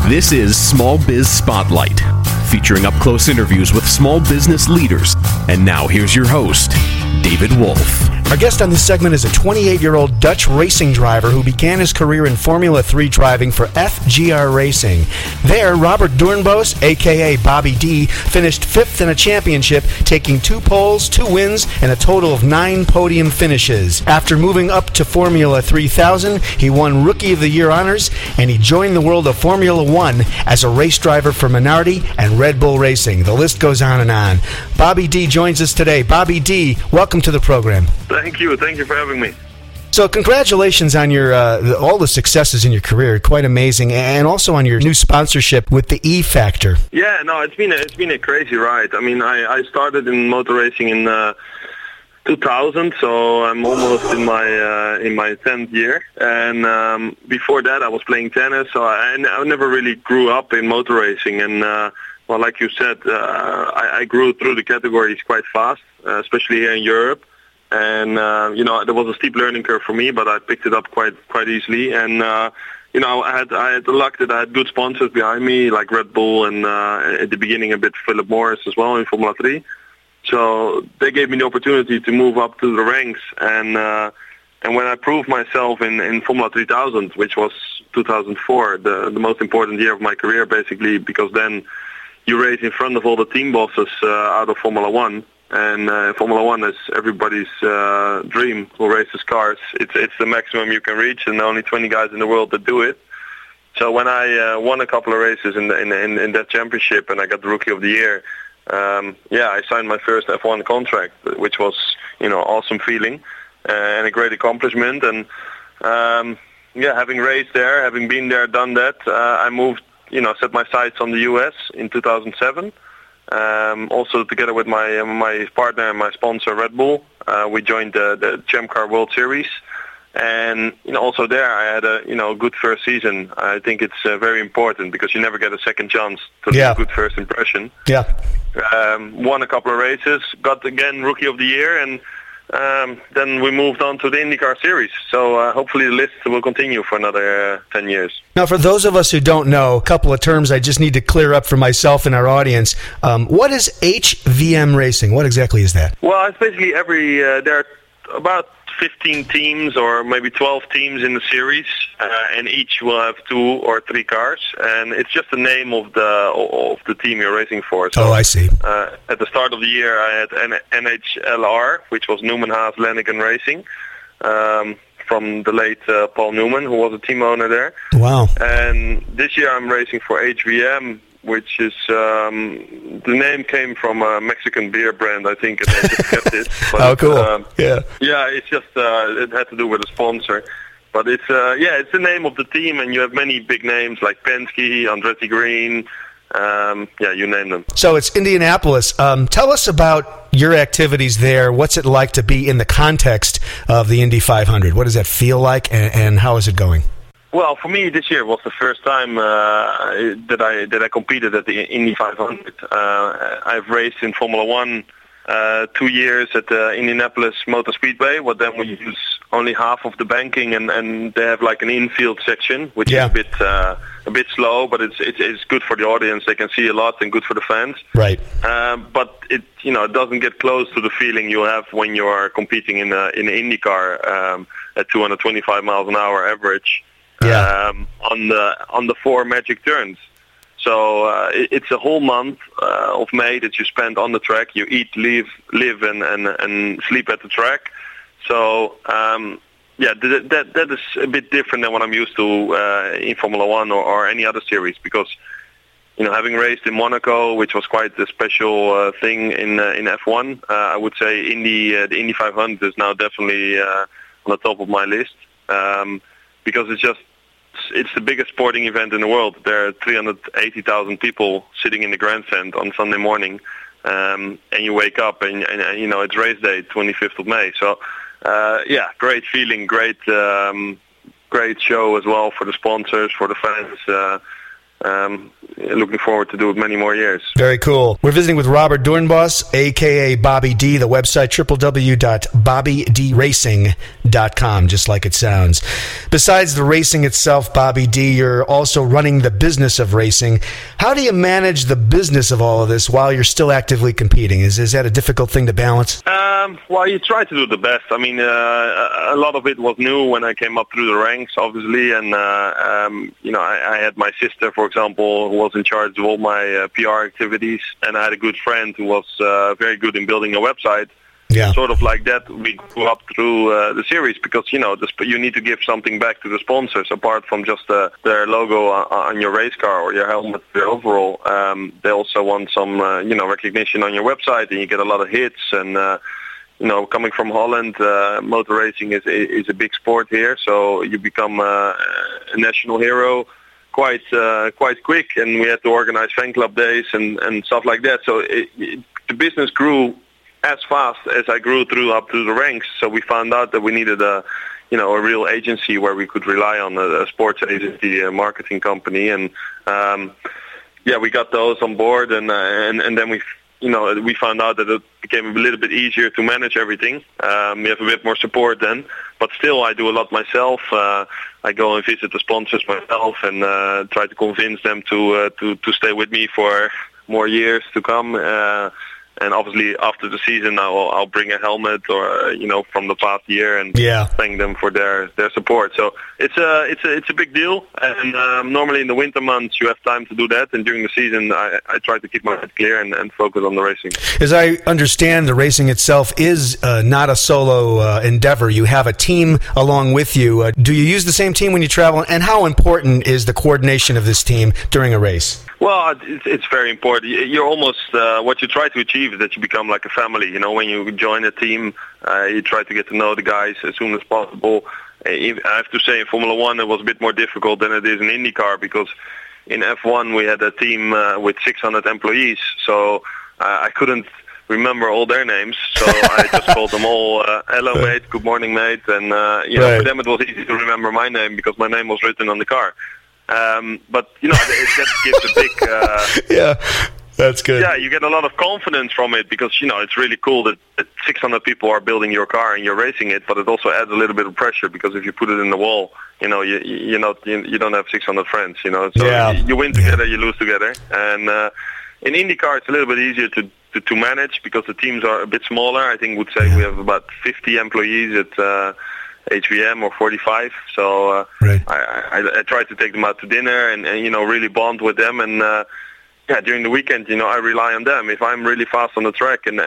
This is Small Biz Spotlight, featuring up-close interviews with small business leaders. And now here's your host, David Wolf. Our guest on this segment is a 28-year-old Dutch racing driver who began his career in Formula 3 driving for FGR Racing. There, Robert Doornbos, a.k.a. Bobby D, finished fifth in a championship, taking 2 poles, 2 wins, and a total of 9 podium finishes. After moving up to Formula 3000, he won Rookie of the Year honors, and he joined the world of Formula 1 as a race driver for Minardi and Red Bull Racing. The list goes on and on. Bobby D joins us today. Bobby D, welcome to the program. Thank you for having me. So congratulations on your all the successes in your career, quite amazing, and also on your new sponsorship with the E Factor. Yeah, no, it's been a crazy ride. I mean, I started in motor racing in 2000, so I'm almost in my 10th year. And before that, I was playing tennis, so I never really grew up in motor racing. And well, like you said, I grew through the categories quite fast, especially here in Europe. And there was a steep learning curve for me, but I picked it up quite easily. And I had the luck that I had good sponsors behind me, like Red Bull, and at the beginning a bit Philip Morris as well in Formula 3. So they gave me the opportunity to move up to the ranks. And when I proved myself in Formula 3000, which was 2004, the most important year of my career, basically, because then you race in front of all the team bosses out of Formula 1. And Formula 1 is everybody's dream who races cars. It's the maximum you can reach, and only 20 guys in the world that do it. So when I won a couple of races in that championship, and I got the Rookie of the Year, I signed my first F1 contract, which was awesome feeling and a great accomplishment. And having raced there, having been there, done that, I moved, set my sights on the US in 2007. Also together with my partner and my sponsor Red Bull, we joined the Champ Car World Series, and also there I had a good first season. I think it's very important because you never get a second chance to leave a good first impression. Yeah. Won a couple of races, got again Rookie of the Year, and then we moved on to the IndyCar Series. So hopefully the list will continue for another 10 years. Now, for those of us who don't know, a couple of terms I just need to clear up for myself and our audience. What is HVM Racing? What exactly is that? Well, it's basically there are about 15 teams or maybe 12 teams in the series, and each will have 2 or 3 cars, and it's just the name of the team you're racing for. So, I see. At the start of the year, I had NHLR, which was Newman Haas Lanigan Racing, from the late Paul Newman, who was a team owner there. Wow. And this year I'm racing for HVM, which is the name came from a Mexican beer brand, I think, and they just kept it. But oh, cool! Yeah, it's just it had to do with a sponsor, but it's the name of the team, and you have many big names like Penske, Andretti Green, you name them. So it's Indianapolis. Tell us about your activities there. What's it like to be in the context of the Indy 500? What does that feel like, and how is it going? Well, for me, this year was the first time that I competed at the Indy 500. I've raced in Formula 1 2 years at the Indianapolis Motor Speedway, but then we use only half of the banking, and they have like an infield section, which is a bit slow, but it's good for the audience. They can see a lot, and good for the fans. Right. But it doesn't get close to the feeling you have when you are competing in an IndyCar at 225 miles an hour average. On the 4 magic turns. So it's a whole month of May that you spend on the track. You eat, live, and sleep at the track. So that is a bit different than what I'm used to in Formula 1 or any other series, because having raced in Monaco, which was quite a special thing in F1, I would say the Indy 500 is now definitely on the top of my list, because it's the biggest sporting event in the world. There are 380,000 people sitting in the grandstand on Sunday morning, and you wake up and it's race day, 25th of May. So great feeling, great show as well for the sponsors, for the fans. looking forward to do it many more years. Very cool. We're visiting with Robert Doornbos, a.k.a. Bobby D. The website, www.bobbydracing.com, just like it sounds. Besides the racing itself, Bobby D., you're also running the business of racing. How do you manage the business of all of this while you're still actively competing? Is that a difficult thing to balance? Well, you try to do the best. I mean, a lot of it was new when I came up through the ranks, obviously, and I had my sister, for example, who was in charge of all my PR activities, and I had a good friend who was very good in building a website. Yeah. Sort of like that, we grew up through the series because, you need to give something back to the sponsors apart from just their logo on your race car or your helmet, your overall. They also want some, recognition on your website, and you get a lot of hits. And, coming from Holland, motor racing is a big sport here, so you become a national hero quite quick, and we had to organize fan club days and stuff like that. So the business grew as fast as I grew up through the ranks. So we found out that we needed a real agency where we could rely on a sports agency, a marketing company, and we got those on board, and then we found out that it became a little bit easier to manage everything. We have a bit more support then, but still I do a lot myself. I go and visit the sponsors myself and try to convince them to stay with me for more years to come. And obviously, after the season, I'll bring a helmet or from the past year and thank them for their support. So it's a big deal. And normally in the winter months, you have time to do that. And during the season, I try to keep my head clear and focus on the racing. As I understand, the racing itself is not a solo endeavor. You have a team along with you. Do you use the same team when you travel? And how important is the coordination of this team during a race? Well, it's very important. You're almost what you try to achieve is that you become like a family. When you join a team, you try to get to know the guys as soon as possible. I have to say, in Formula One, it was a bit more difficult than it is in IndyCar because in F1 we had a team with 600 employees, so I couldn't remember all their names, so I just called them all, hello mate, good morning mate, and for them it was easy to remember my name because my name was written on the car. But that gives a big that's good. Yeah, you get a lot of confidence from it because it's really cool that 600 people are building your car and you're racing it, but it also adds a little bit of pressure because if you put it in the wall, you don't have 600 friends, so you win together, you lose together. And in IndyCar it's a little bit easier to manage because the teams are a bit smaller. I think we have about 50 employees at HVM or 45, so I try to take them out to dinner and really bond with them, and during the weekend I rely on them. If I'm really fast on the track and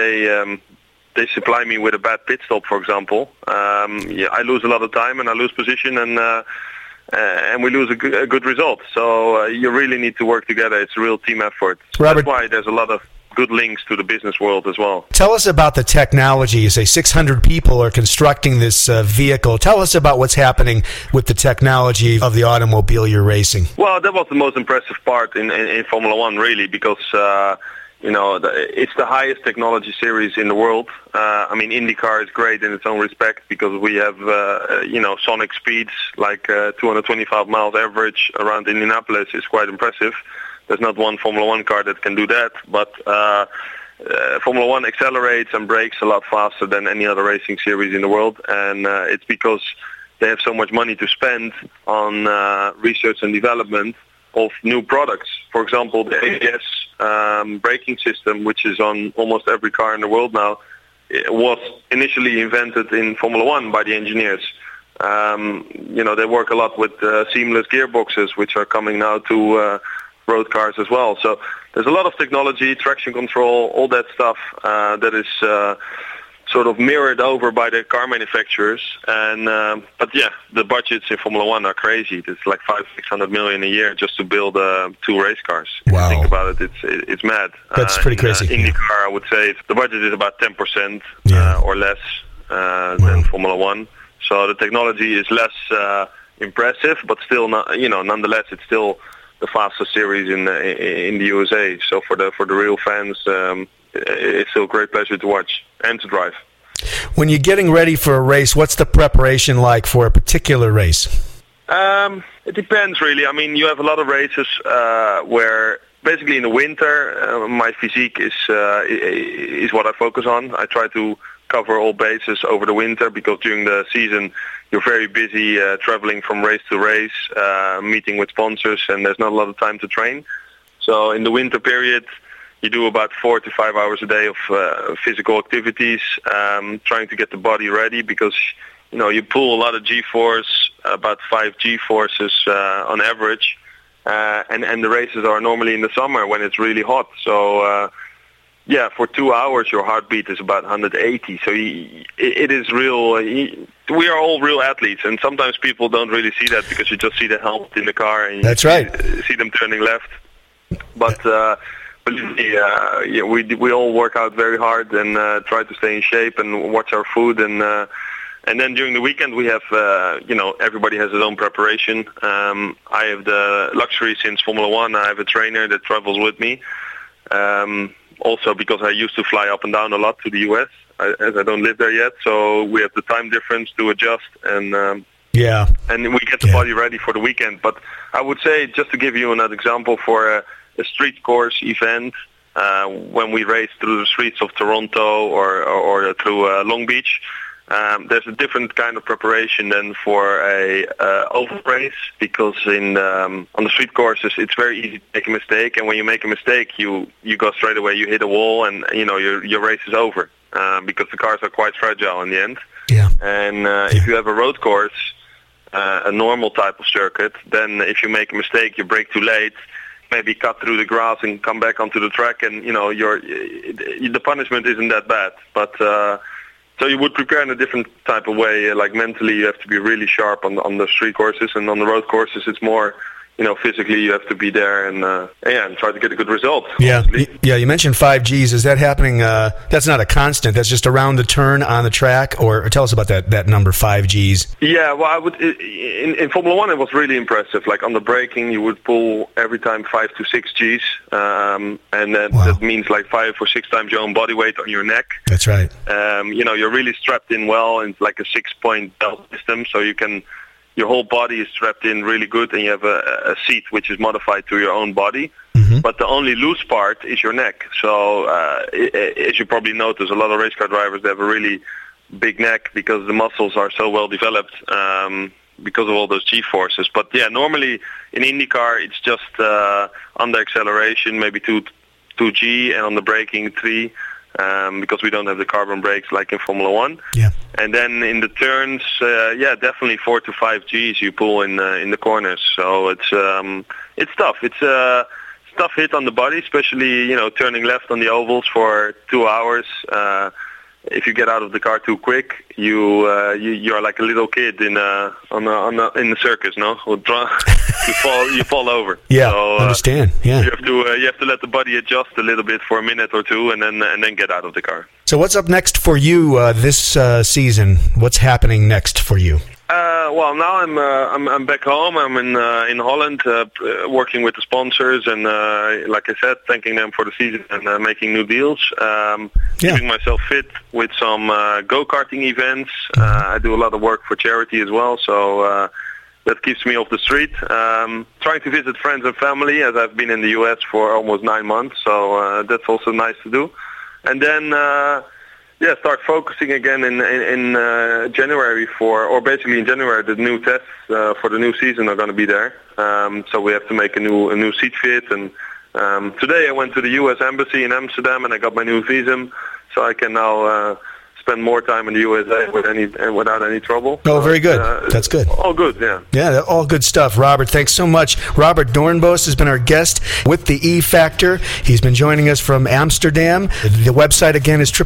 they supply me with a bad pit stop, for example, I lose a lot of time and I lose position and we lose a good result. So you really need to work together. It's a real team effort. So Robert, that's why there's a lot of good links to the business world as well. Tell us about the technology. You say 600 people are constructing this vehicle. Tell us about what's happening with the technology of the automobile you're racing. Well, that was the most impressive part in Formula One, really, because it's the highest technology series in the world. IndyCar is great in its own respect because we have sonic speeds like 225 miles average around Indianapolis is quite impressive. There's not one Formula One car that can do that, but Formula One accelerates and brakes a lot faster than any other racing series in the world, and it's because they have so much money to spend on research and development of new products. For example, the ABS braking system, which is on almost every car in the world now, it was initially invented in Formula One by the engineers. They work a lot with seamless gearboxes, which are coming now to road cars as well. So there's a lot of technology, traction control, all that stuff that is sort of mirrored over by the car manufacturers. And the budgets in Formula One are crazy. It's like $500-600 million a year just to build 2 race cars. If you think about it, it's mad. That's pretty crazy. IndyCar, I would say the budget is about 10% or less than Formula One. So the technology is less impressive, but still, nonetheless, it's still the fastest series in the USA. So for the real fans, it's still a great pleasure to watch and to drive. When you're getting ready for a race, what's the preparation like for a particular race? It depends, really. I mean, you have a lot of races where basically in the winter, my physique is what I focus on. I try to cover all bases over the winter because during the season you're very busy traveling from race to race, meeting with sponsors, and there's not a lot of time to train. So in the winter period, you do about 4 to 5 hours a day of physical activities, trying to get the body ready because you pull a lot of G-force, about 5 G-forces on average, and the races are normally in the summer when it's really hot. So for 2 hours your heartbeat is about 180. So it is real. We are all real athletes, and sometimes people don't really see that because you just see the helmet in the car and That's right. See them turning left. But we all work out very hard and try to stay in shape and watch our food, and then during the weekend we have everybody has his own preparation. I have the luxury since Formula One. I have a trainer that travels with me. Also because I used to fly up and down a lot to the US, as I don't live there yet, so we have the time difference to adjust, and we get the body ready for the weekend. But I would say, just to give you another example, for a street course event, when we race through the streets of Toronto or through Long Beach, there's a different kind of preparation than for a oval race, because on the street courses it's very easy to make a mistake, and when you make a mistake you go straight away, you hit a wall, and your race is over because the cars are quite fragile in the end. And if you have a road course, a normal type of circuit, then if you make a mistake, you brake too late, maybe cut through the grass and come back onto the track, and the punishment isn't that bad. But so you would prepare in a different type of way. Like mentally, you have to be really sharp on the street courses, and on the road courses, it's more, physically you have to be there and try to get a good result. Yeah, you mentioned 5 Gs. Is that happening? That's not a constant. That's just around the turn on the track, or tell us about that number, 5 Gs. Yeah, well, I would in Formula One it was really impressive. Like on the braking, you would pull every time 5 to 6 Gs, and then that means like 5 or 6 times your own body weight on your neck. That's right. You're really strapped in well, and it's like a 6-point belt system, so your whole body is strapped in really good, and you have a seat which is modified to your own body. Mm-hmm. But the only loose part is your neck. So as you probably notice, a lot of race car drivers, they have a really big neck because the muscles are so well developed because of all those G-forces. But normally in IndyCar it's just under acceleration, maybe 2G, and on the braking 3. Because we don't have the carbon brakes like in Formula One. Yeah. And then in the turns, definitely 4 to 5 Gs you pull in the corners. So it's tough. It's a tough hit on the body, especially turning left on the ovals for 2 hours. If you get out of the car too quick, you're like a little kid in the circus, no? You fall over. Yeah, so, understand. Yeah, you have to let the body adjust a little bit for a minute or two, and then get out of the car. So what's up next for you this season? What's happening next for you? Well, now I'm back home. I'm in Holland, working with the sponsors, and like I said, thanking them for the season and making new deals. Keeping myself fit with some go-karting events. I do a lot of work for charity as well, so that keeps me off the street. Trying to visit friends and family, as I've been in the US for almost 9 months, so that's also nice to do. And then start focusing again in January in January the new tests for the new season are going to be there. So we have to make a new seat fit, and today I went to the US Embassy in Amsterdam and I got my new visum, so I can now spend more time in the USA without any trouble. Oh, very good. That's good. All good, yeah. Yeah, all good stuff. Robert, thanks so much. Robert Doornbos has been our guest with the E Factor. He's been joining us from Amsterdam. The website again is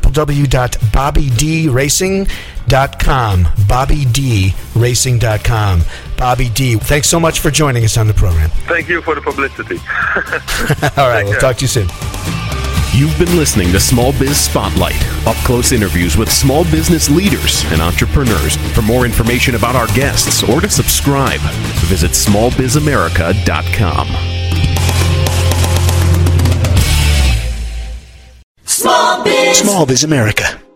www.bobbydracing.com. bobbydracing.com. Bobby D, thanks so much for joining us on the program. Thank you for the publicity. All right, we'll talk to you soon. You've been listening to Small Biz Spotlight, up-close interviews with small business leaders and entrepreneurs. For more information about our guests or to subscribe, visit smallbizamerica.com. Small Biz America.